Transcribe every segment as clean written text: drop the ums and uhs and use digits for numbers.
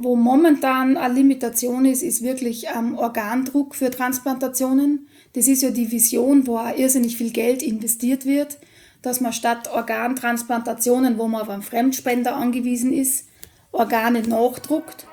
wo momentan eine Limitation ist, ist wirklich Organdruck für Transplantationen. Das ist ja die Vision, wo auch irrsinnig viel Geld investiert wird, dass man statt Organtransplantationen, wo man auf einen Fremdspender angewiesen ist, Organe nachdruckt.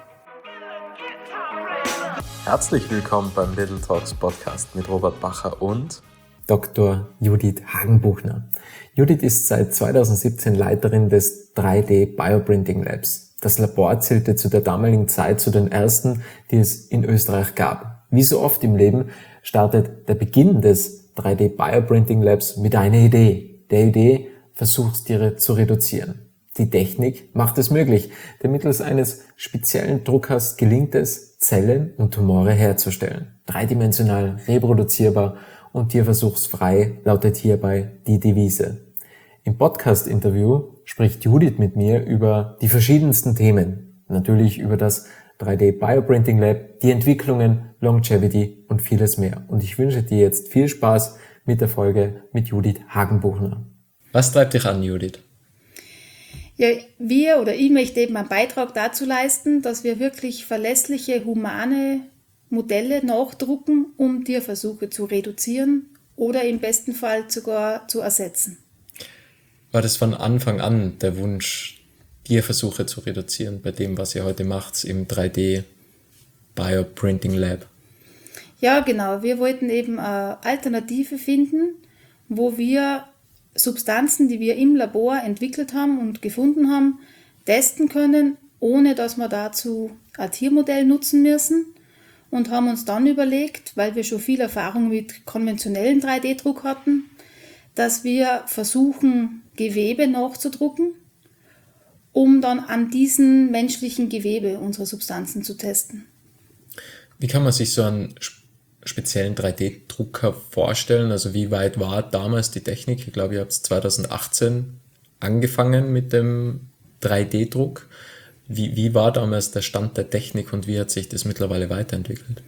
Herzlich willkommen beim Little Talks Podcast mit Robert Bacher und Dr. Judith Hagenbuchner. Judith ist seit 2017 Leiterin des 3D Bioprinting Labs. Das Labor zählte zu der damaligen Zeit zu den ersten, die es in Österreich gab. Wie so oft im Leben startet der Beginn des 3D Bioprinting Labs mit einer Idee. Der Idee, Versuchstiere zu reduzieren. Die Technik macht es möglich, denn mittels eines speziellen Druckers gelingt es, Zellen und Tumore herzustellen. Dreidimensional, reproduzierbar und tierversuchsfrei lautet hierbei die Devise. Im Podcast-Interview spricht Judith mit mir über die verschiedensten Themen. Natürlich über das 3D Bioprinting Lab, die Entwicklungen, Longevity und vieles mehr. Und ich wünsche dir jetzt viel Spaß mit der Folge mit Judith Hagenbuchner. Was treibt dich an, Judith? Ja, ich möchte eben einen Beitrag dazu leisten, dass wir wirklich verlässliche, humane Modelle nachdrucken, um Tierversuche zu reduzieren oder im besten Fall sogar zu ersetzen. War das von Anfang an der Wunsch, Tierversuche zu reduzieren bei dem, was ihr heute macht im 3D Bioprinting Lab? Ja, genau. Wir wollten eben eine Alternative finden, wo wir Substanzen, die wir im Labor entwickelt haben und gefunden haben, testen können, ohne dass wir dazu ein Tiermodell nutzen müssen. Und haben uns dann überlegt, weil wir schon viel Erfahrung mit konventionellen 3D-Druck hatten, dass wir versuchen, Gewebe nachzudrucken, um dann an diesen menschlichen Gewebe unsere Substanzen zu testen. Wie kann man sich so einen speziellen 3D-Drucker vorstellen? Also wie weit war damals die Technik? Ich glaube, ihr habt 2018 angefangen mit dem 3D-Druck. Wie war damals der Stand der Technik und wie hat sich das mittlerweile weiterentwickelt?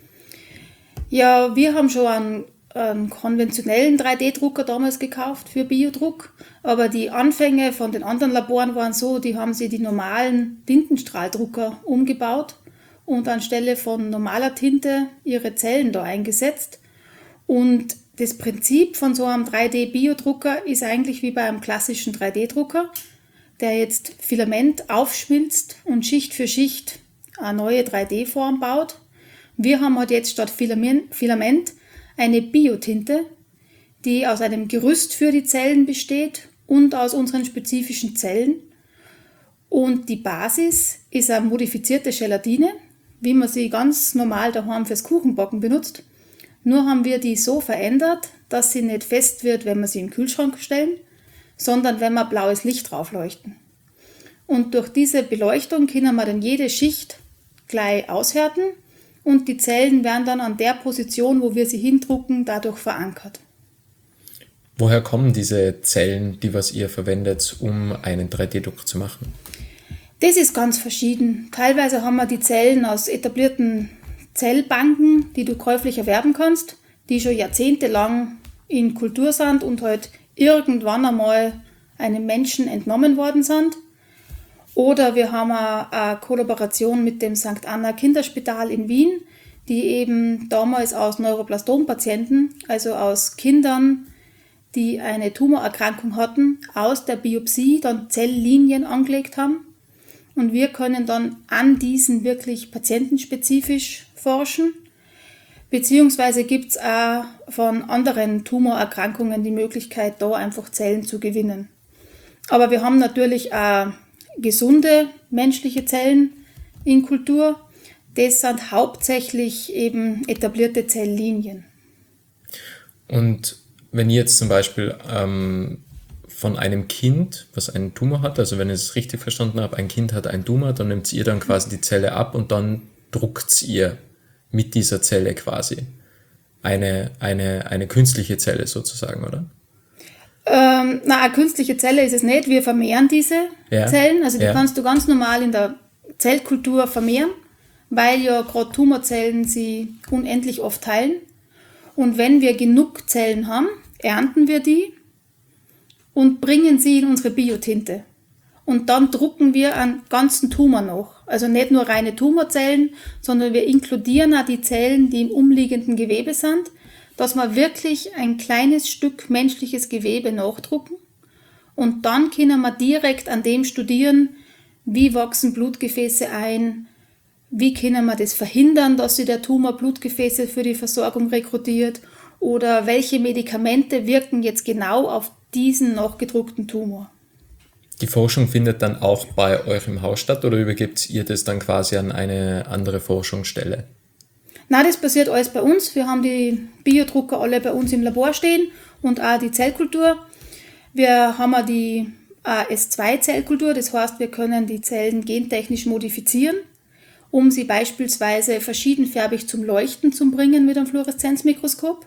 Ja, wir haben schon einen konventionellen 3D-Drucker damals gekauft für Biodruck, aber die Anfänge von den anderen Laboren waren so, die haben sie die normalen Tintenstrahldrucker umgebaut und anstelle von normaler Tinte ihre Zellen da eingesetzt. Und das Prinzip von so einem 3D-Biodrucker ist eigentlich wie bei einem klassischen 3D-Drucker, der jetzt Filament aufschmilzt und Schicht für Schicht eine neue 3D-Form baut. Wir haben halt jetzt statt Filament eine Biotinte, die aus einem Gerüst für die Zellen besteht und aus unseren spezifischen Zellen. Und die Basis ist eine modifizierte Gelatine, wie man sie ganz normal daheim fürs Kuchenbacken benutzt. Nur haben wir die so verändert, dass sie nicht fest wird, wenn wir sie in den Kühlschrank stellen, sondern wenn wir blaues Licht drauf leuchten. Und durch diese Beleuchtung können wir dann jede Schicht gleich aushärten und die Zellen werden dann an der Position, wo wir sie hindrucken, dadurch verankert. Woher kommen diese Zellen, die was ihr verwendet, um einen 3D-Druck zu machen? Das ist ganz verschieden. Teilweise haben wir die Zellen aus etablierten Zellbanken, die du käuflich erwerben kannst, die schon jahrzehntelang in Kultur sind und halt irgendwann einmal einem Menschen entnommen worden sind. Oder wir haben eine Kollaboration mit dem St. Anna Kinderspital in Wien, die eben damals aus Neuroplastom-Patienten, also aus Kindern, die eine Tumorerkrankung hatten, aus der Biopsie dann Zelllinien angelegt haben. Und wir können dann an diesen wirklich patientenspezifisch forschen. Beziehungsweise gibt es auch von anderen Tumorerkrankungen die Möglichkeit, da einfach Zellen zu gewinnen. Aber wir haben natürlich auch gesunde menschliche Zellen in Kultur. Das sind hauptsächlich eben etablierte Zelllinien. Und wenn ihr jetzt zum Beispiel von einem Kind, was einen Tumor hat, also wenn ich es richtig verstanden habe, ein Kind hat einen Tumor, dann nehmt ihr dann quasi die Zelle ab und dann druckt ihr mit dieser Zelle quasi eine künstliche Zelle sozusagen, oder? Eine künstliche Zelle ist es nicht. Wir vermehren diese Zellen. Also die kannst du ganz normal in der Zellkultur vermehren, weil ja gerade Tumorzellen sie unendlich oft teilen. Und wenn wir genug Zellen haben, ernten wir die und bringen sie in unsere Biotinte. und dann drucken wir einen ganzen Tumor noch. Also nicht nur reine Tumorzellen, sondern wir inkludieren auch die Zellen, die im umliegenden Gewebe sind, dass wir wirklich ein kleines Stück menschliches Gewebe nachdrucken. Und dann können wir direkt an dem studieren, wie wachsen Blutgefäße ein, wie können wir das verhindern, dass sich der Tumor Blutgefäße für die Versorgung rekrutiert oder welche Medikamente wirken jetzt genau auf diesen nachgedruckten Tumor. Die Forschung findet dann auch bei euch im Haus statt oder übergebt ihr das dann quasi an eine andere Forschungsstelle? Nein, das passiert alles bei uns. Wir haben die Biodrucker alle bei uns im Labor stehen und auch die Zellkultur. Wir haben auch die AS2-Zellkultur, das heißt, wir können die Zellen gentechnisch modifizieren, um sie beispielsweise verschiedenfärbig zum Leuchten zu bringen mit einem Fluoreszenzmikroskop.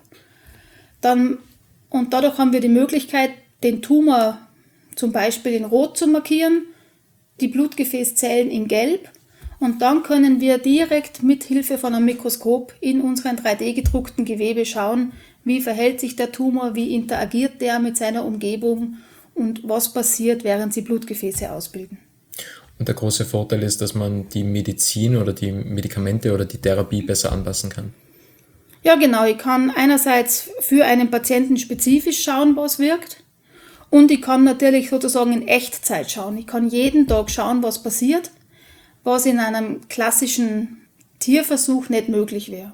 Und dadurch haben wir die Möglichkeit, den Tumor zum Beispiel in Rot zu markieren, die Blutgefäßzellen in Gelb, und dann können wir direkt mit Hilfe von einem Mikroskop in unseren 3D-gedruckten Gewebe schauen, wie verhält sich der Tumor, wie interagiert der mit seiner Umgebung und was passiert, während sie Blutgefäße ausbilden. Und der große Vorteil ist, dass man die Medizin oder die Medikamente oder die Therapie besser anpassen kann. Ja, genau. Ich kann einerseits für einen Patienten spezifisch schauen, was wirkt. Und ich kann natürlich sozusagen in Echtzeit schauen. Ich kann jeden Tag schauen, was passiert, was in einem klassischen Tierversuch nicht möglich wäre.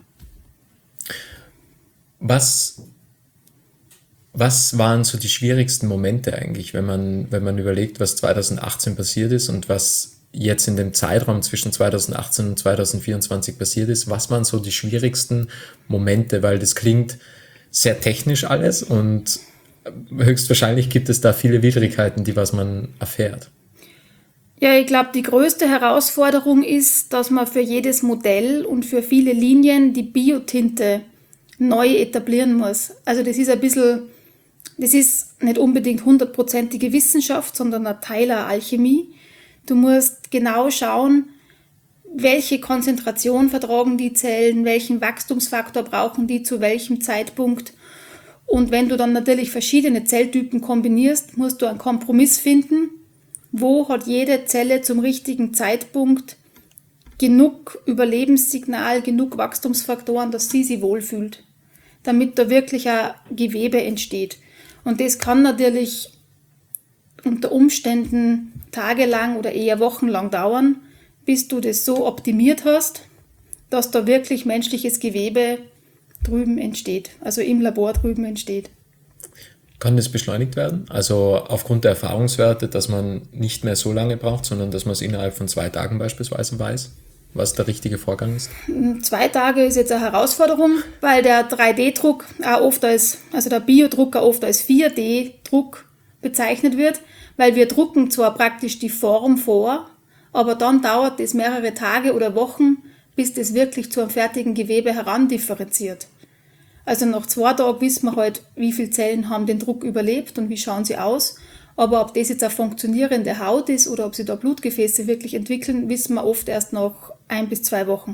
Was waren so die schwierigsten Momente eigentlich, wenn man überlegt, was 2018 passiert ist und was jetzt in dem Zeitraum zwischen 2018 und 2024 passiert ist? Was waren so die schwierigsten Momente? Weil das klingt sehr technisch alles und höchstwahrscheinlich gibt es da viele Widrigkeiten, was man erfährt. Ja, ich glaube, die größte Herausforderung ist, dass man für jedes Modell und für viele Linien die Biotinte neu etablieren muss. Also das ist nicht unbedingt 100%ige Wissenschaft, sondern ein Teil der Alchemie. Du musst genau schauen, welche Konzentration vertragen die Zellen, welchen Wachstumsfaktor brauchen die zu welchem Zeitpunkt. Und wenn du dann natürlich verschiedene Zelltypen kombinierst, musst du einen Kompromiss finden, wo hat jede Zelle zum richtigen Zeitpunkt genug Überlebenssignal, genug Wachstumsfaktoren, dass sie sich wohlfühlt, damit da wirklich ein Gewebe entsteht. Und das kann natürlich unter Umständen tagelang oder eher wochenlang dauern, bis du das so optimiert hast, dass da wirklich menschliches Gewebe drüben entsteht, also im Labor drüben entsteht. Kann das beschleunigt werden? Also aufgrund der Erfahrungswerte, dass man nicht mehr so lange braucht, sondern dass man es innerhalb von 2 Tagen beispielsweise weiß, was der richtige Vorgang ist? 2 Tage ist jetzt eine Herausforderung, weil der 3D-Druck auch oft also der Biodrucker oft als 4D-Druck bezeichnet wird, weil wir drucken zwar praktisch die Form vor, aber dann dauert es mehrere Tage oder Wochen, bis das wirklich zu einem fertigen Gewebe herandifferenziert. Also nach 2 Tagen wissen wir halt, wie viele Zellen haben den Druck überlebt und wie schauen sie aus. Aber ob das jetzt eine funktionierende Haut ist oder ob sie da Blutgefäße wirklich entwickeln, wissen wir oft erst nach 1 bis 2 Wochen.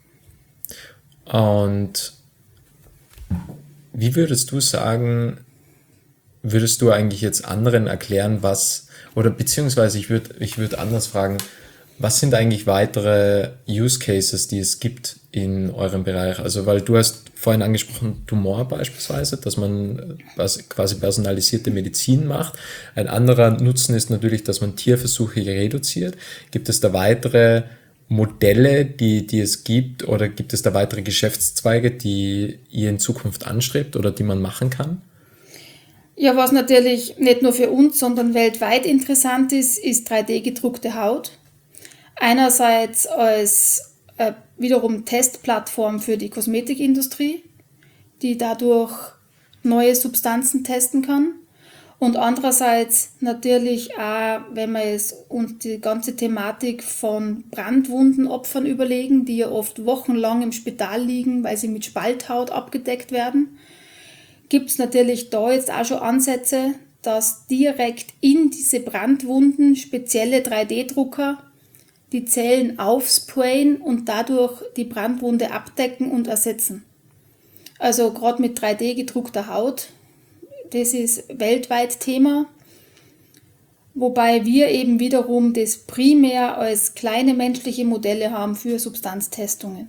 Und wie würdest du sagen, würdest du eigentlich jetzt anderen erklären, beziehungsweise ich würde anders fragen, was sind eigentlich weitere Use Cases, die es gibt in eurem Bereich? Also, weil du hast vorhin angesprochen, Tumor beispielsweise, dass man quasi personalisierte Medizin macht. Ein anderer Nutzen ist natürlich, dass man Tierversuche reduziert. Gibt es da weitere Modelle, die es gibt, oder gibt es da weitere Geschäftszweige, die ihr in Zukunft anstrebt oder die man machen kann? Ja, was natürlich nicht nur für uns, sondern weltweit interessant ist 3D-gedruckte Haut. Einerseits als wiederum Testplattform für die Kosmetikindustrie, die dadurch neue Substanzen testen kann. Und andererseits natürlich auch, wenn wir uns die ganze Thematik von Brandwundenopfern überlegen, die ja oft wochenlang im Spital liegen, weil sie mit Spalthaut abgedeckt werden, gibt es natürlich da jetzt auch schon Ansätze, dass direkt in diese Brandwunden spezielle 3D-Drucker die Zellen aufsprayen und dadurch die Brandwunde abdecken und ersetzen. Also gerade mit 3D gedruckter Haut, das ist weltweit Thema. wobei wir eben wiederum das primär als kleine menschliche Modelle haben für Substanztestungen.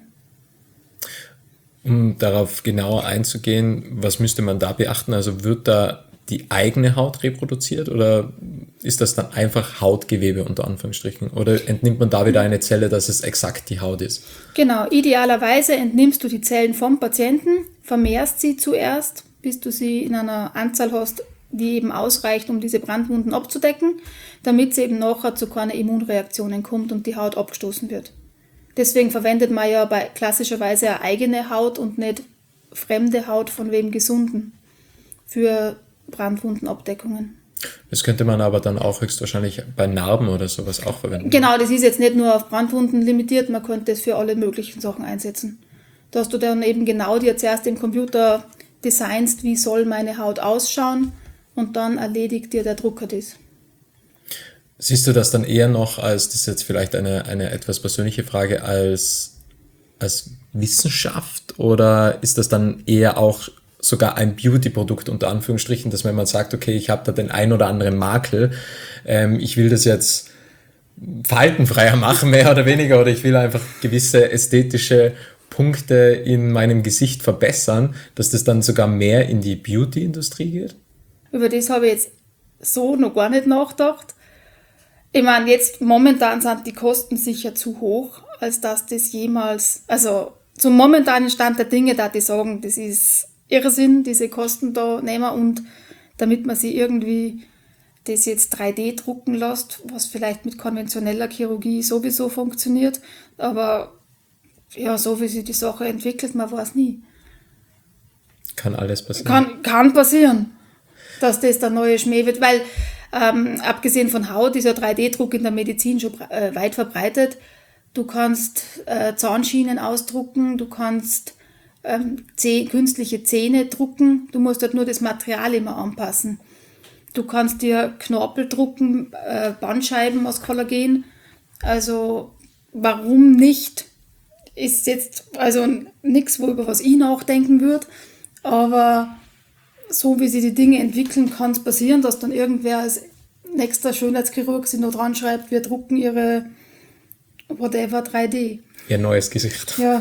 Um darauf genauer einzugehen, was müsste man da beachten? Also wird da die eigene Haut reproduziert oder ist das dann einfach Hautgewebe unter Anführungsstrichen? Oder entnimmt man da wieder eine Zelle, dass es exakt die Haut ist? Genau, idealerweise entnimmst du die Zellen vom Patienten, vermehrst sie zuerst, bis du sie in einer Anzahl hast, die eben ausreicht, um diese Brandwunden abzudecken, damit es eben nachher zu keiner Immunreaktionen kommt und die Haut abgestoßen wird. Deswegen verwendet man ja klassischerweise eine eigene Haut und nicht fremde Haut von wem Gesunden für Brandwundenabdeckungen. Das könnte man aber dann auch höchstwahrscheinlich bei Narben oder sowas auch verwenden. Genau, das ist jetzt nicht nur auf Brandwunden limitiert, man könnte es für alle möglichen Sachen einsetzen. Dass du dann eben genau dir zuerst im Computer designst, wie soll meine Haut ausschauen und dann erledigt dir der Drucker das. Siehst du das dann eher noch als, das ist jetzt vielleicht eine etwas persönliche Frage, als Wissenschaft oder ist das dann eher auch sogar ein Beauty-Produkt unter Anführungsstrichen, dass wenn man sagt, okay, ich habe da den ein oder anderen Makel, ich will das jetzt faltenfreier machen, mehr oder weniger, oder ich will einfach gewisse ästhetische Punkte in meinem Gesicht verbessern, dass das dann sogar mehr in die Beauty-Industrie geht? Über das habe ich jetzt so noch gar nicht nachgedacht. Ich meine, jetzt momentan sind die Kosten sicher zu hoch, als dass das jemals, also zum momentanen Stand der Dinge, da die sagen, das ist Irrsinn, diese Kosten da nehmen und damit man sie irgendwie das jetzt 3D drucken lässt, was vielleicht mit konventioneller Chirurgie sowieso funktioniert, aber ja, so wie sich die Sache entwickelt, man weiß nie. Kann alles passieren. Kann passieren, dass das der neue Schmäh wird, weil abgesehen von Haut ist ja 3D-Druck in der Medizin schon weit verbreitet. Du kannst Zahnschienen ausdrucken, du kannst künstliche Zähne drucken, du musst halt nur das Material immer anpassen. Du kannst dir Knorpel drucken, Bandscheiben aus Kollagen. Also warum nicht? Ist jetzt also nichts, worüber was ich nachdenken würde, aber so wie sich die Dinge entwickeln, kann es passieren, dass dann irgendwer als nächster Schönheitschirurg sich noch dran schreibt, wir drucken ihre whatever 3D. Ihr neues Gesicht. Ja.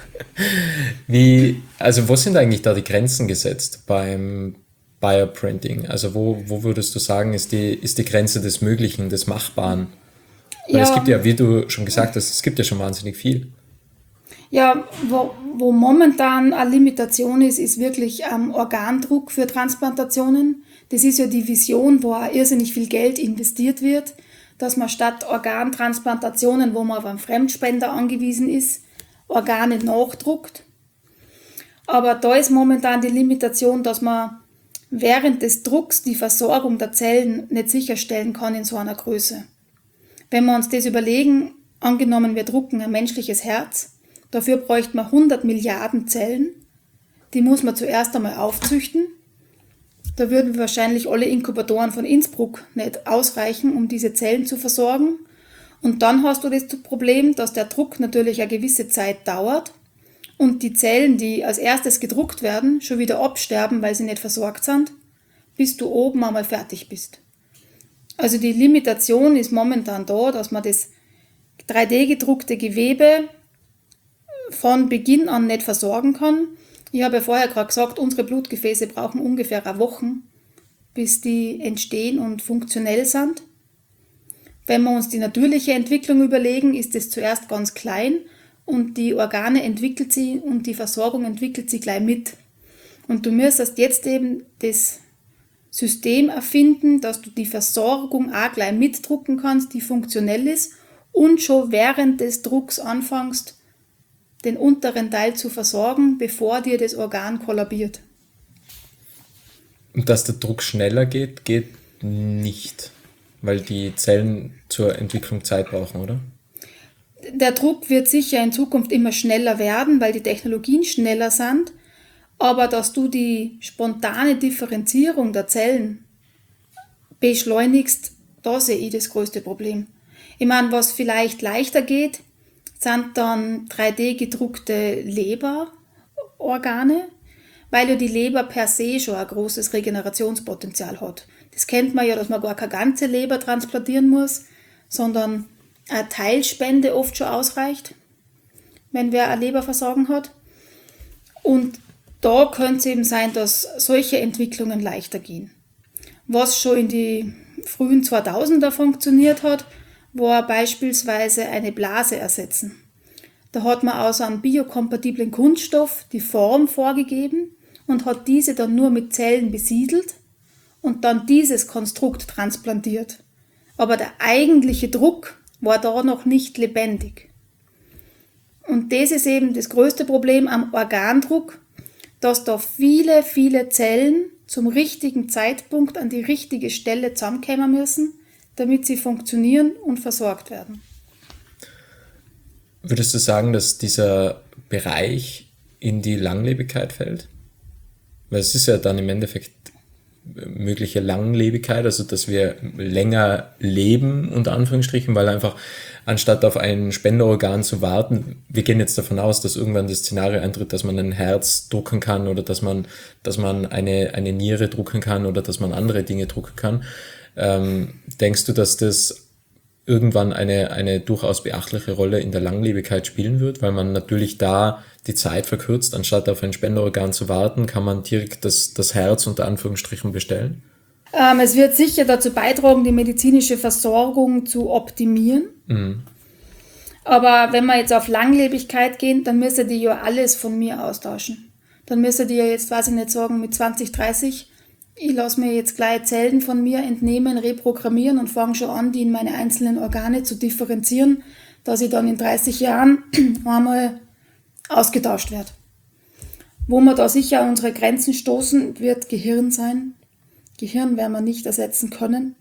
Also wo sind eigentlich da die Grenzen gesetzt beim Bioprinting? Also wo würdest du sagen, ist die Grenze des Möglichen, des Machbaren? Weil es gibt ja, wie du schon gesagt hast, es gibt ja schon wahnsinnig viel. Ja, wo momentan eine Limitation ist wirklich Organdruck für Transplantationen. Das ist ja die Vision, wo auch irrsinnig viel Geld investiert wird, dass man statt Organtransplantationen, wo man auf einen Fremdspender angewiesen ist, Organe nachdruckt. Aber da ist momentan die Limitation, dass man während des Drucks die Versorgung der Zellen nicht sicherstellen kann in so einer Größe. Wenn wir uns das überlegen, angenommen wir drucken ein menschliches Herz, dafür bräuchte man 100 Milliarden Zellen. Die muss man zuerst einmal aufzüchten. Da würden wahrscheinlich alle Inkubatoren von Innsbruck nicht ausreichen, um diese Zellen zu versorgen. Und dann hast du das Problem, dass der Druck natürlich eine gewisse Zeit dauert und die Zellen, die als erstes gedruckt werden, schon wieder absterben, weil sie nicht versorgt sind, bis du oben einmal fertig bist. Also die Limitation ist momentan da, dass man das 3D-gedruckte Gewebe von Beginn an nicht versorgen kann. Ich habe ja vorher gerade gesagt, unsere Blutgefäße brauchen ungefähr eine Woche, bis die entstehen und funktionell sind. Wenn wir uns die natürliche Entwicklung überlegen, ist es zuerst ganz klein und die Organe entwickelt sie und die Versorgung entwickelt sie gleich mit. Und du müsstest jetzt eben das System erfinden, dass du die Versorgung auch gleich mitdrucken kannst, die funktionell ist und schon während des Drucks anfängst, den unteren Teil zu versorgen, bevor dir das Organ kollabiert. Und dass der Druck schneller geht nicht, weil die Zellen zur Entwicklung Zeit brauchen, oder? Der Druck wird sicher in Zukunft immer schneller werden, weil die Technologien schneller sind, aber dass du die spontane Differenzierung der Zellen beschleunigst, da sehe ich das größte Problem. Ich meine, was vielleicht leichter geht, sind dann 3D gedruckte Leberorgane, weil ja die Leber per se schon ein großes Regenerationspotenzial hat. Das kennt man ja, dass man gar keine ganze Leber transplantieren muss, sondern eine Teilspende oft schon ausreicht, wenn wer ein Leberversagen hat. Und da könnte es eben sein, dass solche Entwicklungen leichter gehen. Was schon in die frühen 2000er funktioniert hat, war beispielsweise eine Blase ersetzen. Da hat man aus einem biokompatiblen Kunststoff die Form vorgegeben und hat diese dann nur mit Zellen besiedelt und dann dieses Konstrukt transplantiert. Aber der eigentliche Druck war da noch nicht lebendig. Und das ist eben das größte Problem am Organdruck, dass da viele, viele Zellen zum richtigen Zeitpunkt an die richtige Stelle zusammenkommen müssen, damit sie funktionieren und versorgt werden. Würdest du sagen, dass dieser Bereich in die Langlebigkeit fällt? Weil es ist ja dann im Endeffekt mögliche Langlebigkeit, also dass wir länger leben, unter Anführungsstrichen, weil einfach anstatt auf ein Spenderorgan zu warten, wir gehen jetzt davon aus, dass irgendwann das Szenario eintritt, dass man ein Herz drucken kann oder dass man eine Niere drucken kann oder dass man andere Dinge drucken kann. Denkst du, dass das irgendwann eine durchaus beachtliche Rolle in der Langlebigkeit spielen wird, weil man natürlich da die Zeit verkürzt, anstatt auf ein Spenderorgan zu warten, kann man direkt das Herz unter Anführungsstrichen bestellen? Es wird sicher dazu beitragen, die medizinische Versorgung zu optimieren. Mhm. Aber wenn wir jetzt auf Langlebigkeit gehen, dann müsste die ja alles von mir austauschen. Dann müsste die ja jetzt, weiß ich nicht, sagen, mit 20, 30, ich lasse mir jetzt gleich Zellen von mir entnehmen, reprogrammieren und fange schon an, die in meine einzelnen Organe zu differenzieren, dass ich dann in 30 Jahren einmal ausgetauscht werde. Wo wir da sicher an unsere Grenzen stoßen, wird Gehirn sein. Gehirn werden wir nicht ersetzen können.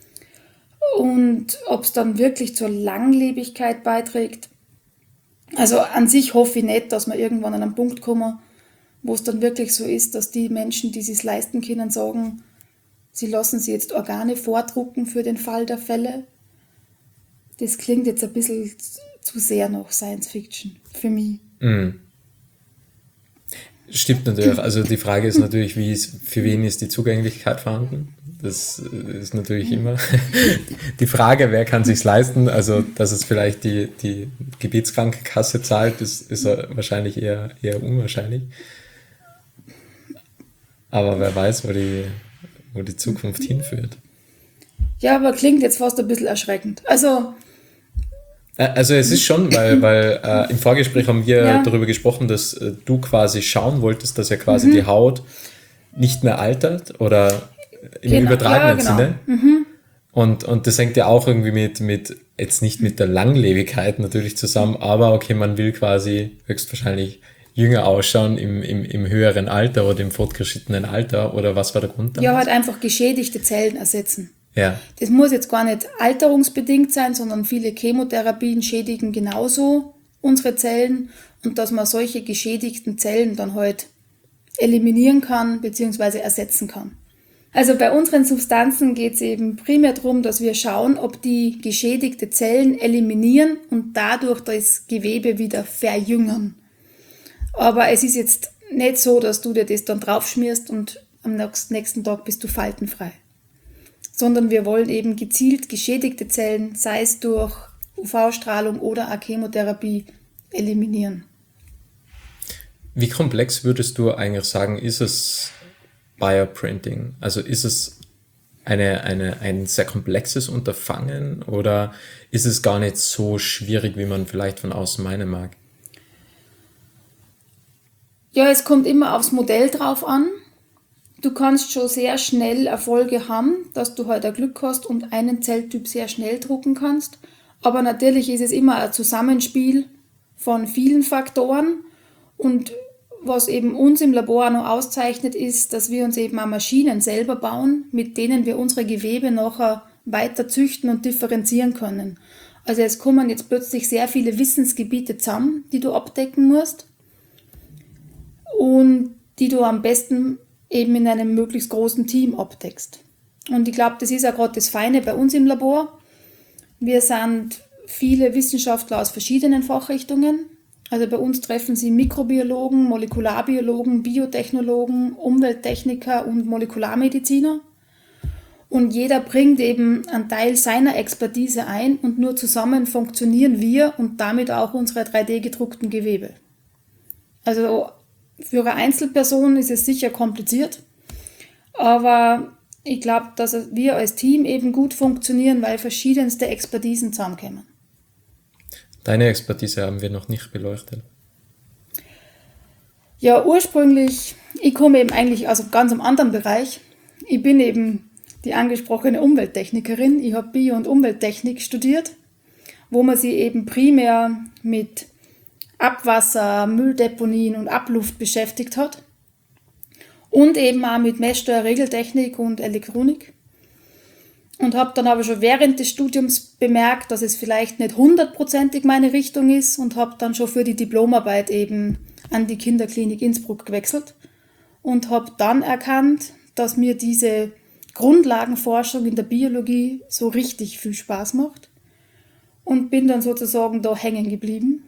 Und ob es dann wirklich zur Langlebigkeit beiträgt, also an sich hoffe ich nicht, dass wir irgendwann an einen Punkt kommen, wo es dann wirklich so ist, dass die Menschen, die es leisten können, sagen, sie lassen sich jetzt Organe vordrucken für den Fall der Fälle. Das klingt jetzt ein bisschen zu sehr nach Science Fiction für mich. Mhm. Stimmt natürlich. Also die Frage ist natürlich, für wen ist die Zugänglichkeit vorhanden? Das ist natürlich immer die Frage, wer kann sich's leisten? Also, dass es vielleicht die Gebietskrankenkasse zahlt, ist wahrscheinlich eher unwahrscheinlich. Aber wer weiß, wo die Zukunft hinführt. Ja, aber klingt jetzt fast ein bisschen erschreckend. Also es ist schon, weil im Vorgespräch haben wir darüber gesprochen, dass du quasi schauen wolltest, dass ja quasi die Haut nicht mehr altert oder im übertragenen Sinne. Und das hängt ja auch irgendwie mit jetzt nicht mit der Langlebigkeit natürlich zusammen, aber okay, man will quasi höchstwahrscheinlich jünger ausschauen im höheren Alter oder im fortgeschrittenen Alter, oder was war der Grund damals? Ja, halt einfach geschädigte Zellen ersetzen. Ja. Das muss jetzt gar nicht alterungsbedingt sein, sondern viele Chemotherapien schädigen genauso unsere Zellen, und dass man solche geschädigten Zellen dann halt eliminieren kann bzw. ersetzen kann. Also bei unseren Substanzen geht es eben primär darum, dass wir schauen, ob die geschädigte Zellen eliminieren und dadurch das Gewebe wieder verjüngern. Aber es ist jetzt nicht so, dass du dir das dann draufschmierst und am nächsten Tag bist du faltenfrei. Sondern wir wollen eben gezielt geschädigte Zellen, sei es durch UV-Strahlung oder auch Chemotherapie, eliminieren. Wie komplex würdest du eigentlich sagen, ist es Bioprinting? Also ist es ein sehr komplexes Unterfangen oder ist es gar nicht so schwierig, wie man vielleicht von außen meinen mag? Ja, es kommt immer aufs Modell drauf an. Du kannst schon sehr schnell Erfolge haben, dass du halt ein Glück hast und einen Zelltyp sehr schnell drucken kannst. Aber natürlich ist es immer ein Zusammenspiel von vielen Faktoren. Und was eben uns im Labor noch auszeichnet, ist, dass wir uns eben auch Maschinen selber bauen, mit denen wir unsere Gewebe nachher weiter züchten und differenzieren können. Also es kommen jetzt plötzlich sehr viele Wissensgebiete zusammen, die du abdecken musst und die du am besten eben in einem möglichst großen Team abdeckst. Und ich glaube, das ist auch gerade das Feine bei uns im Labor. Wir sind viele Wissenschaftler aus verschiedenen Fachrichtungen Also bei uns treffen Sie Mikrobiologen, Molekularbiologen, Biotechnologen, Umwelttechniker und Molekularmediziner. Und jeder bringt eben einen Teil seiner Expertise ein und nur zusammen funktionieren wir und damit auch unsere 3D-gedruckten Gewebe. Also für eine Einzelperson ist es sicher kompliziert, aber ich glaube, dass wir als Team eben gut funktionieren, weil verschiedenste Expertisen zusammenkommen. Deine Expertise haben wir noch nicht beleuchtet. Ja, ursprünglich, ich komme eben eigentlich aus einem ganz anderen Bereich. Ich bin eben die angesprochene Umwelttechnikerin. Ich habe Bio- und Umwelttechnik studiert, wo man sich eben primär mit Abwasser, Mülldeponien und Abluft beschäftigt hat. Und eben auch mit Messsteuer, Regeltechnik und Elektronik. Und habe dann aber schon während des Studiums bemerkt, dass es vielleicht nicht 100%ig meine Richtung ist und habe dann schon für die Diplomarbeit eben an die Kinderklinik Innsbruck gewechselt und habe dann erkannt, dass mir diese Grundlagenforschung in der Biologie so richtig viel Spaß macht und bin dann sozusagen da hängen geblieben.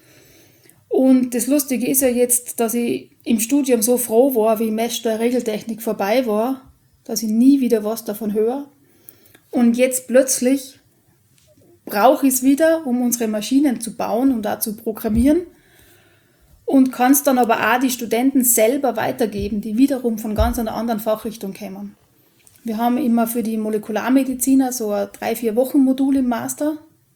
Und das Lustige ist ja jetzt, dass ich im Studium so froh war, wie Messsteuer Regeltechnik vorbei war, dass ich nie wieder was davon höre. Und jetzt plötzlich brauche ich es wieder, um unsere Maschinen zu bauen und da zu programmieren. Und kann es dann aber auch die Studenten selber weitergeben, die wiederum von ganz einer anderen Fachrichtung kommen. Wir haben immer für die Molekularmediziner so ein 3-4 Wochen Modul im Master.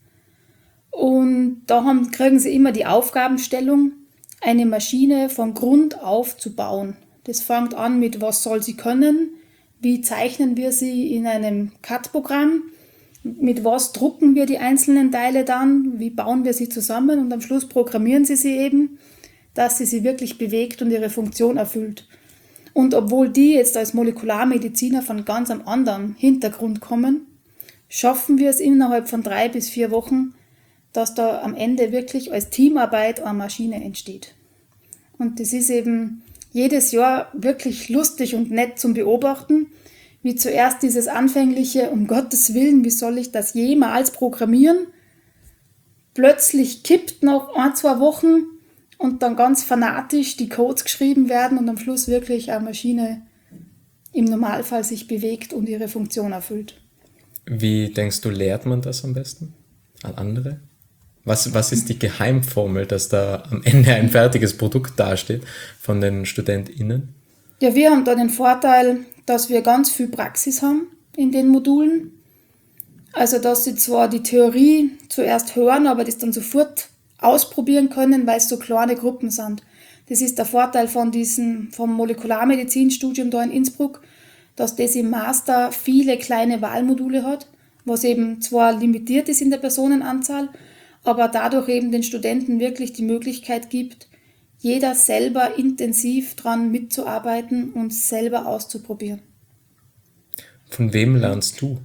Und da kriegen sie immer die Aufgabenstellung, eine Maschine von Grund auf zu bauen. Das fängt an mit, was soll sie können, wie zeichnen wir sie in einem CAD-Programm, mit was drucken wir die einzelnen Teile dann, wie bauen wir sie zusammen und am Schluss programmieren sie eben, dass sie wirklich bewegt und ihre Funktion erfüllt. Und obwohl die jetzt als Molekularmediziner von ganz einem anderen Hintergrund kommen, schaffen wir es innerhalb von 3 bis 4 Wochen, dass da am Ende wirklich als Teamarbeit eine Maschine entsteht. Und das ist eben jedes Jahr wirklich lustig und nett zum Beobachten, wie zuerst dieses anfängliche, um Gottes Willen, wie soll ich das jemals programmieren? Plötzlich kippt nach 1-2 Wochen und dann ganz fanatisch die Codes geschrieben werden und am Schluss wirklich eine Maschine im Normalfall sich bewegt und ihre Funktion erfüllt. Wie denkst du, lehrt man das am besten an andere? Was ist die Geheimformel, dass da am Ende ein fertiges Produkt dasteht von den StudentInnen? Ja, wir haben da den Vorteil, dass wir ganz viel Praxis haben in den Modulen. Also, dass sie zwar die Theorie zuerst hören, aber das dann sofort ausprobieren können, weil es so kleine Gruppen sind. Das ist der Vorteil vom Molekularmedizinstudium da in Innsbruck, dass das im Master viele kleine Wahlmodule hat, was eben zwar limitiert ist in der Personenanzahl, aber dadurch eben den Studenten wirklich die Möglichkeit gibt, jeder selber intensiv dran mitzuarbeiten und selber auszuprobieren. Von wem lernst du?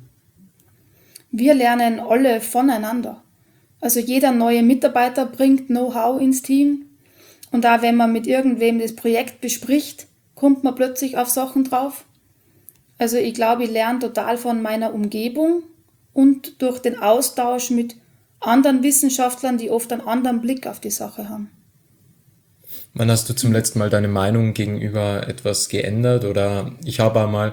Wir lernen alle voneinander. Also jeder neue Mitarbeiter bringt Know-how ins Team und auch wenn man mit irgendwem das Projekt bespricht, kommt man plötzlich auf Sachen drauf. Also ich glaube, ich lerne total von meiner Umgebung und durch den Austausch mit anderen Wissenschaftlern, die oft einen anderen Blick auf die Sache haben. Wann hast du zum letzten Mal deine Meinung gegenüber etwas geändert? Oder ich habe einmal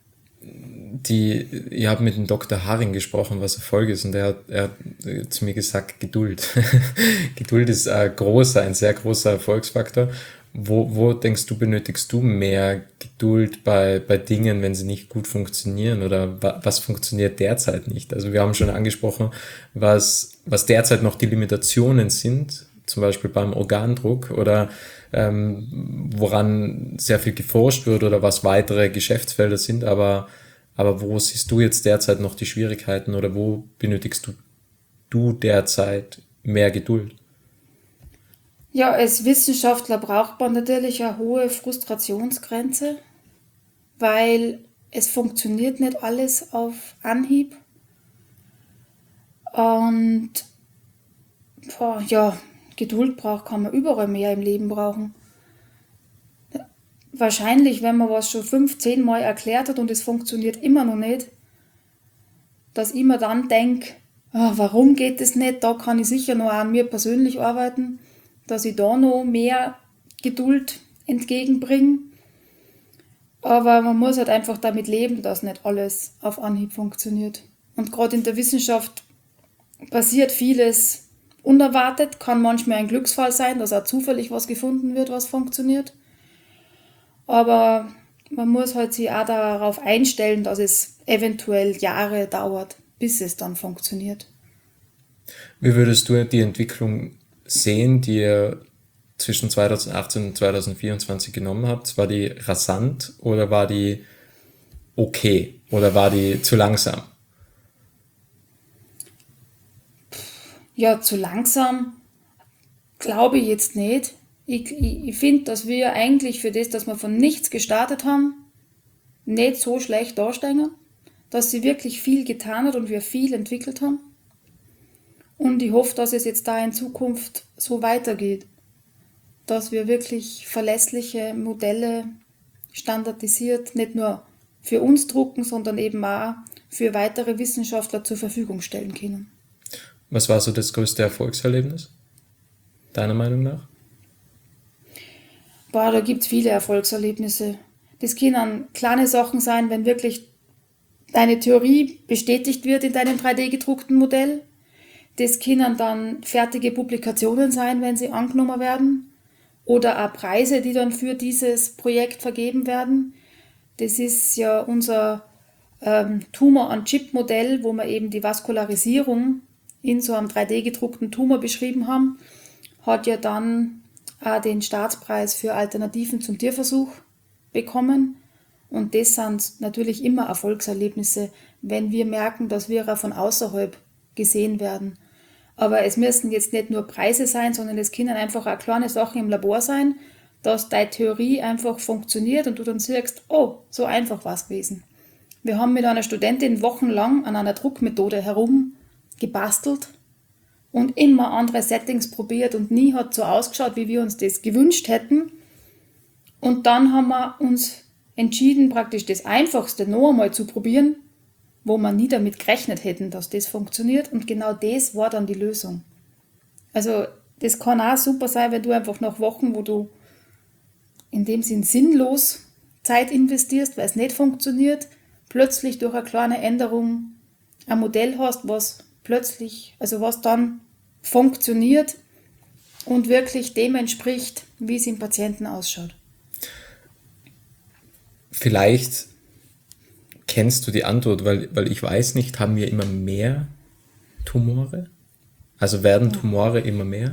ich habe mit dem Dr. Haring gesprochen, was Erfolg ist, und er hat zu mir gesagt, Geduld. Geduld ist ein sehr großer Erfolgsfaktor. Wo denkst du, benötigst du mehr Geduld bei Dingen, wenn sie nicht gut funktionieren, oder was funktioniert derzeit nicht? Also wir haben schon angesprochen, was derzeit noch die Limitationen sind, zum Beispiel beim Organdruck, oder woran sehr viel geforscht wird oder was weitere Geschäftsfelder sind, aber wo siehst du jetzt derzeit noch die Schwierigkeiten oder wo benötigst du derzeit mehr Geduld? Ja, als Wissenschaftler braucht man natürlich eine hohe Frustrationsgrenze, weil es funktioniert nicht alles auf Anhieb. Und Geduld kann man überall mehr im Leben brauchen. Wahrscheinlich, wenn man was schon 5-10 Mal erklärt hat und es funktioniert immer noch nicht, dass ich mir dann denke, warum geht es nicht, da kann ich sicher noch an mir persönlich arbeiten. dass ich da noch mehr Geduld entgegenbringe. Aber man muss halt einfach damit leben, dass nicht alles auf Anhieb funktioniert. Und gerade in der Wissenschaft passiert vieles unerwartet, kann manchmal ein Glücksfall sein, dass auch zufällig was gefunden wird, was funktioniert. Aber man muss halt sich auch darauf einstellen, dass es eventuell Jahre dauert, bis es dann funktioniert. Wie würdest du die Entwicklung sehen, die ihr zwischen 2018 und 2024 genommen habt? War die rasant oder war die okay oder war die zu langsam? Ja, zu langsam glaube ich jetzt nicht. Ich finde, dass wir eigentlich für das, dass wir von nichts gestartet haben, nicht so schlecht dastehen. Dass sie wirklich viel getan hat und wir viel entwickelt haben. Und ich hoffe, dass es jetzt da in Zukunft so weitergeht. Dass wir wirklich verlässliche Modelle standardisiert nicht nur für uns drucken, sondern eben auch für weitere Wissenschaftler zur Verfügung stellen können. Was war so das größte Erfolgserlebnis, deiner Meinung nach? Da gibt es viele Erfolgserlebnisse. Das können kleine Sachen sein, wenn wirklich deine Theorie bestätigt wird in deinem 3D-gedruckten Modell. Das können dann fertige Publikationen sein, wenn sie angenommen werden. Oder auch Preise, die dann für dieses Projekt vergeben werden. Das ist ja unser Tumor-on-Chip-Modell, wo wir eben die Vaskularisierung in so einem 3D-gedruckten Tumor beschrieben haben, hat ja dann auch den Staatspreis für Alternativen zum Tierversuch bekommen. Und das sind natürlich immer Erfolgserlebnisse, wenn wir merken, dass wir auch von außerhalb gesehen werden. Aber es müssen jetzt nicht nur Preise sein, sondern es können einfach auch kleine Sachen im Labor sein, dass deine Theorie einfach funktioniert und du dann siehst, oh, so einfach war es gewesen. Wir haben mit einer Studentin wochenlang an einer Druckmethode herumgebastelt und immer andere Settings probiert und nie hat so ausgeschaut, wie wir uns das gewünscht hätten. Und dann haben wir uns entschieden, praktisch das Einfachste noch einmal zu probieren, wo wir nie damit gerechnet hätten, dass das funktioniert. Und genau das war dann die Lösung. Also das kann auch super sein, wenn du einfach nach Wochen, wo du in dem Sinn sinnlos Zeit investierst, weil es nicht funktioniert, plötzlich durch eine kleine Änderung ein Modell hast, was plötzlich, also was dann funktioniert und wirklich dem entspricht, wie es im Patienten ausschaut. Vielleicht kennst du die Antwort, weil ich weiß nicht, haben wir immer mehr Tumore? Also werden Tumore immer mehr?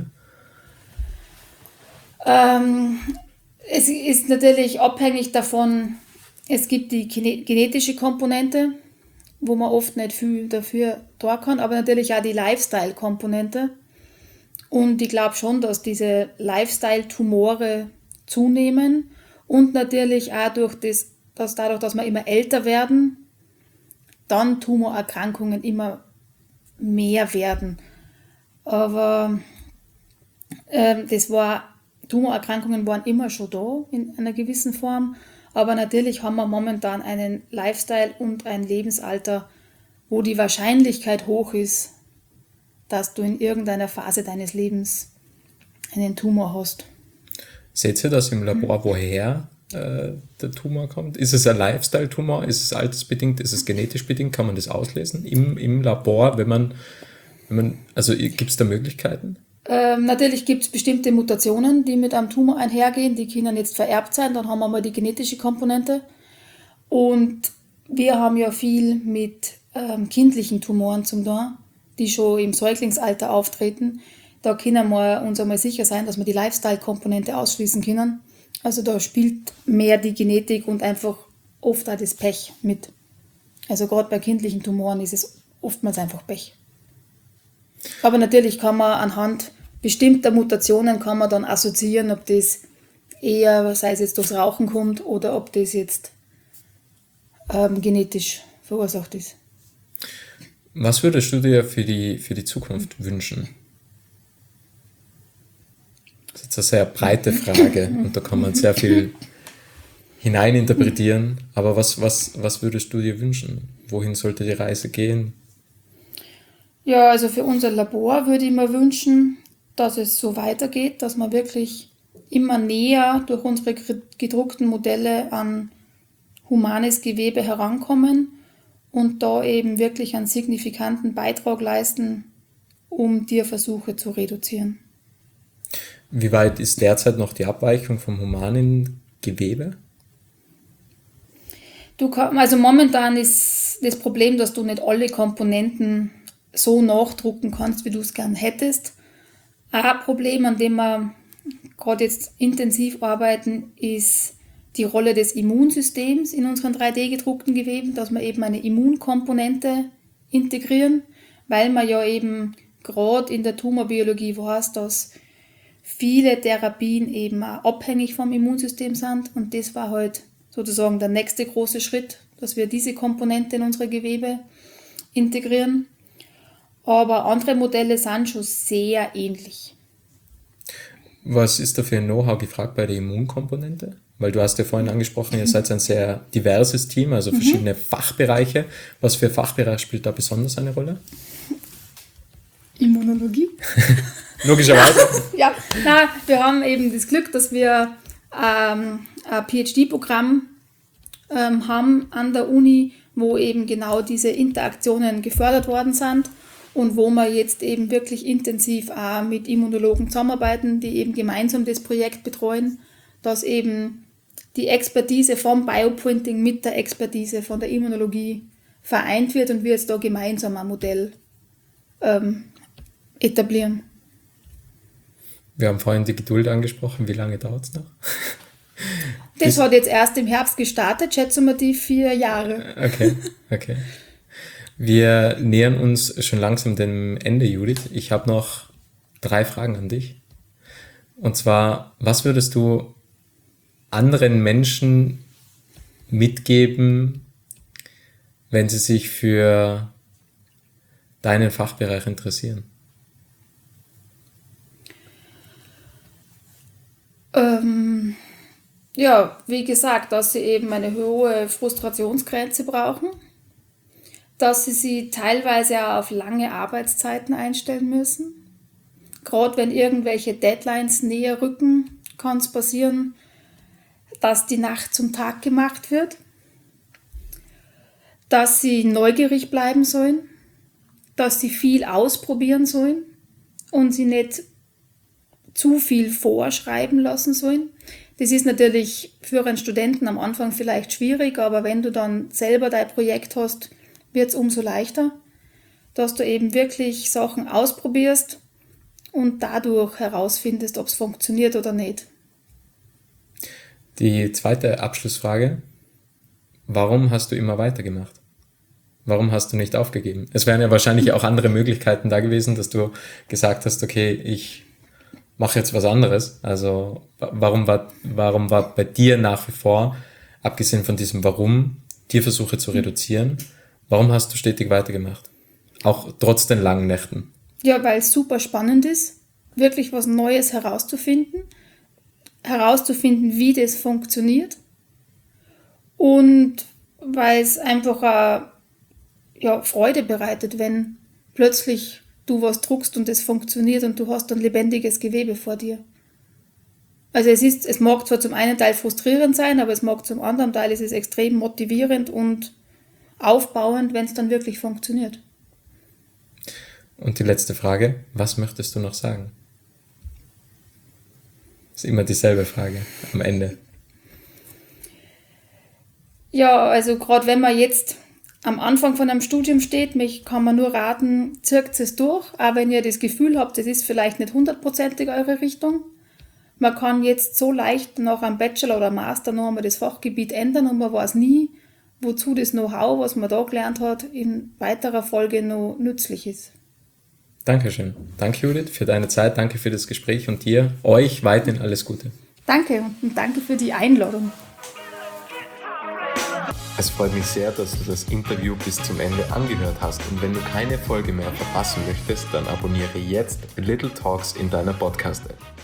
Es ist natürlich abhängig davon, es gibt die genetische Komponente, wo man oft nicht viel dafür tun kann, aber natürlich auch die Lifestyle-Komponente. Und ich glaube schon, dass diese Lifestyle-Tumore zunehmen und natürlich auch dadurch, dass wir immer älter werden, dann Tumorerkrankungen immer mehr werden. Aber Tumorerkrankungen waren immer schon da in einer gewissen Form. Aber natürlich haben wir momentan einen Lifestyle und ein Lebensalter, wo die Wahrscheinlichkeit hoch ist, dass du in irgendeiner Phase deines Lebens einen Tumor hast. Seht ihr das im Labor, woher der Tumor kommt? Ist es ein Lifestyle-Tumor? Ist es altersbedingt? Ist es genetisch bedingt? Kann man das auslesen im Labor, wenn man also gibt es da Möglichkeiten? Natürlich gibt es bestimmte Mutationen, die mit einem Tumor einhergehen, die können jetzt vererbt sein, dann haben wir mal die genetische Komponente. Und wir haben ja viel mit kindlichen Tumoren zum tun, die schon im Säuglingsalter auftreten. Da können wir uns einmal sicher sein, dass wir die Lifestyle-Komponente ausschließen können. Also da spielt mehr die Genetik und einfach oft auch das Pech mit. Also gerade bei kindlichen Tumoren ist es oftmals einfach Pech. Aber natürlich kann man anhand bestimmter Mutationen kann man dann assoziieren, ob das eher, sei es jetzt durchs Rauchen kommt oder ob das jetzt genetisch verursacht ist. Was würdest du dir für die Zukunft wünschen? Das ist jetzt eine sehr breite Frage und da kann man sehr viel hineininterpretieren. Aber was würdest du dir wünschen? Wohin sollte die Reise gehen? Ja, also für unser Labor würde ich mir wünschen, dass es so weitergeht, dass wir wirklich immer näher durch unsere gedruckten Modelle an humanes Gewebe herankommen und da eben wirklich einen signifikanten Beitrag leisten, um Tierversuche zu reduzieren. Wie weit ist derzeit noch die Abweichung vom humanen Gewebe? Also momentan ist das Problem, dass du nicht alle Komponenten so nachdrucken kannst, wie du es gern hättest. Ein Problem, an dem wir gerade jetzt intensiv arbeiten, ist die Rolle des Immunsystems in unseren 3D-gedruckten Geweben, dass wir eben eine Immunkomponente integrieren, weil man ja eben gerade in der Tumorbiologie weiß, dass viele Therapien eben auch abhängig vom Immunsystem sind und das war halt sozusagen der nächste große Schritt, dass wir diese Komponente in unsere Gewebe integrieren. Aber andere Modelle sind schon sehr ähnlich. Was ist da für ein Know-how gefragt bei der Immunkomponente? Weil du hast ja vorhin angesprochen, ihr seid ein sehr diverses Team, also verschiedene Fachbereiche. Was für Fachbereich spielt da besonders eine Rolle? Immunologie. Logischerweise. Ja, wir haben eben das Glück, dass wir ein PhD-Programm haben an der Uni, wo eben genau diese Interaktionen gefördert worden sind und wo wir jetzt eben wirklich intensiv auch mit Immunologen zusammenarbeiten, die eben gemeinsam das Projekt betreuen, dass eben die Expertise vom Bioprinting mit der Expertise von der Immunologie vereint wird und wir jetzt da gemeinsam ein Modell etablieren. Wir haben vorhin die Geduld angesprochen. Wie lange dauert es noch? Das hat jetzt erst im Herbst gestartet, schätzen wir die 4 Jahre. Okay. Wir nähern uns schon langsam dem Ende, Judith. Ich habe noch 3 Fragen an dich. Und zwar, was würdest du anderen Menschen mitgeben, wenn sie sich für deinen Fachbereich interessieren? Ja, wie gesagt, dass sie eben eine hohe Frustrationsgrenze brauchen, dass sie teilweise auch auf lange Arbeitszeiten einstellen müssen. Gerade wenn irgendwelche Deadlines näher rücken, kann es passieren, dass die Nacht zum Tag gemacht wird, dass sie neugierig bleiben sollen, dass sie viel ausprobieren sollen und sie nicht zu viel vorschreiben lassen sollen. Das ist natürlich für einen Studenten am Anfang vielleicht schwierig, aber wenn du dann selber dein Projekt hast, wird es umso leichter, dass du eben wirklich Sachen ausprobierst und dadurch herausfindest, ob es funktioniert oder nicht. Die zweite Abschlussfrage: Warum hast du immer weitergemacht? Warum hast du nicht aufgegeben? Es wären ja wahrscheinlich auch andere Möglichkeiten da gewesen, dass du gesagt hast, okay, ich mache jetzt was anderes. Also warum war bei dir nach wie vor, abgesehen von diesem Warum, Tierversuche zu reduzieren, warum hast du stetig weitergemacht? Auch trotz den langen Nächten. Ja, weil es super spannend ist, wirklich was Neues herauszufinden, wie das funktioniert und weil es einfach Freude bereitet, wenn plötzlich du was druckst und es funktioniert und du hast ein lebendiges Gewebe vor dir. Also es mag zwar zum einen Teil frustrierend sein, aber es mag zum anderen Teil ist es extrem motivierend und aufbauend, wenn es dann wirklich funktioniert. Und die letzte Frage: Was möchtest du noch sagen? Das ist immer dieselbe Frage am Ende. Ja, also gerade wenn man jetzt am Anfang von einem Studium steht, kann man nur raten, zirkt es durch, auch wenn ihr das Gefühl habt, das ist vielleicht nicht 100%ig eure Richtung. Man kann jetzt so leicht nach einem Bachelor oder Master noch einmal das Fachgebiet ändern und man weiß nie, wozu das Know-how, was man da gelernt hat, in weiterer Folge noch nützlich ist. Dankeschön. Danke, Judith, für deine Zeit, danke für das Gespräch und euch weiterhin alles Gute. Danke und danke für die Einladung. Es freut mich sehr, dass du das Interview bis zum Ende angehört hast und wenn du keine Folge mehr verpassen möchtest, dann abonniere jetzt Little Talks in deiner Podcast-App.